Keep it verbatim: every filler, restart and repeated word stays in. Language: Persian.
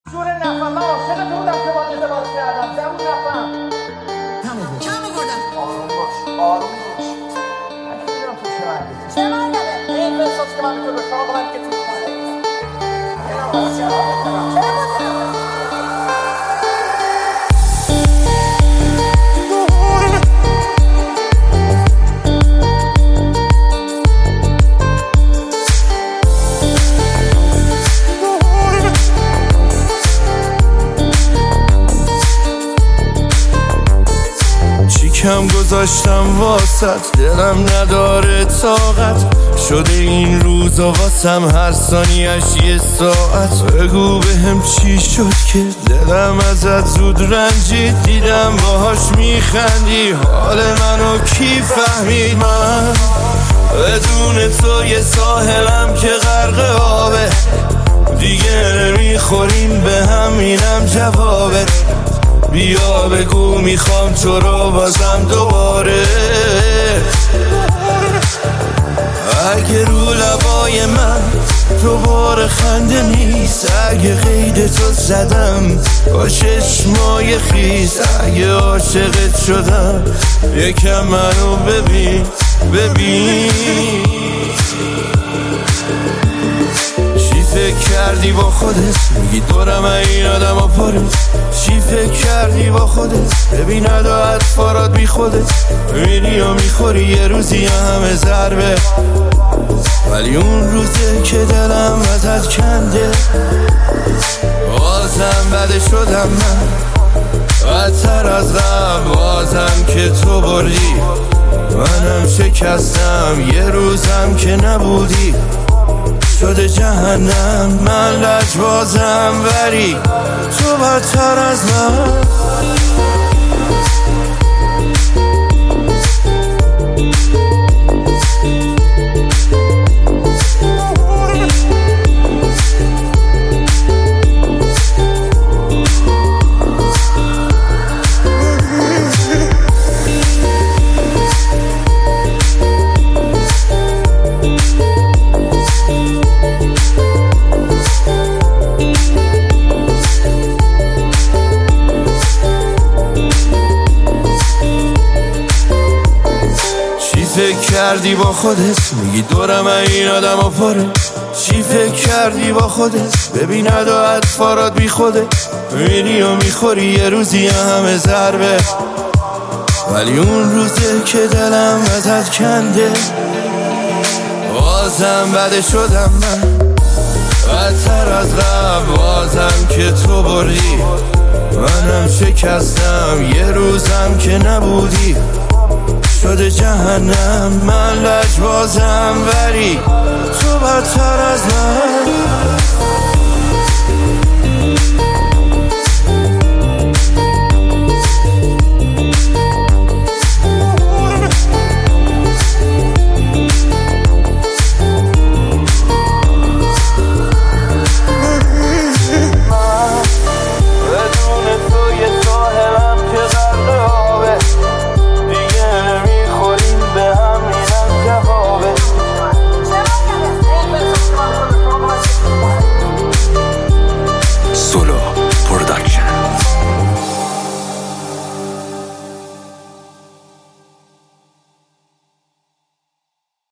جور نفهم من عاشق تو بودم که باید ازدواج کردم زبون نفهم همه کم آوردم. آروم باش آروم باش من که میدونم تو چه مرگی چه مرگمه؟ این احساس که من به تو داشتم آقا من که تو خونه یه نمازی هم آقا چه مرگمه؟ کم گذاشتم واسط دلم نداره طاقت شده این روزا واسم هر ثانیش یه ساعت بگو بهم چی شد که دلم ازت زود رنجید دیدم باهاش میخندی حال منو کی فهمید من بدون تو یه ساحلم که غرق آبه دیگه نمیخوریم به هم اینم جوابت بیا بگو میخوام تو رو بازم دوباره اگه رو لبای من دوباره خنده نیست اگه قید تو زدم با چشمای خیس اگه عاشقت شدم یکم منو ببین ببین چی فکر کردی با خودت میگی دورم این آدم ها پاره چی فکر کردی با خودت ببین ادا اطفارات بی خودت میری و میخوری یه روزی همه ضربه ولی اون روزه که دلم ازت کنده بازم بده شدم من بدتر از قبل بازم که تو بردی منم شکستم یه روزم که نبودی شده جهنم من لجبازم ولی تو بدتر از من فکر کردی با خودت میگی دورم این آدم ها پاره چی فکر کردی با خودت ببین ادا اطفارات بی خودت میری و میخوری یه روزی همه ضربه ولی اون روزه که دلم ازت کنده بازم بده شدم من بدتر از قبل بازم که تو بردی منم شکستم یه روزم که نبودی شده جهنم من لجبازم ولی تو بدتر از من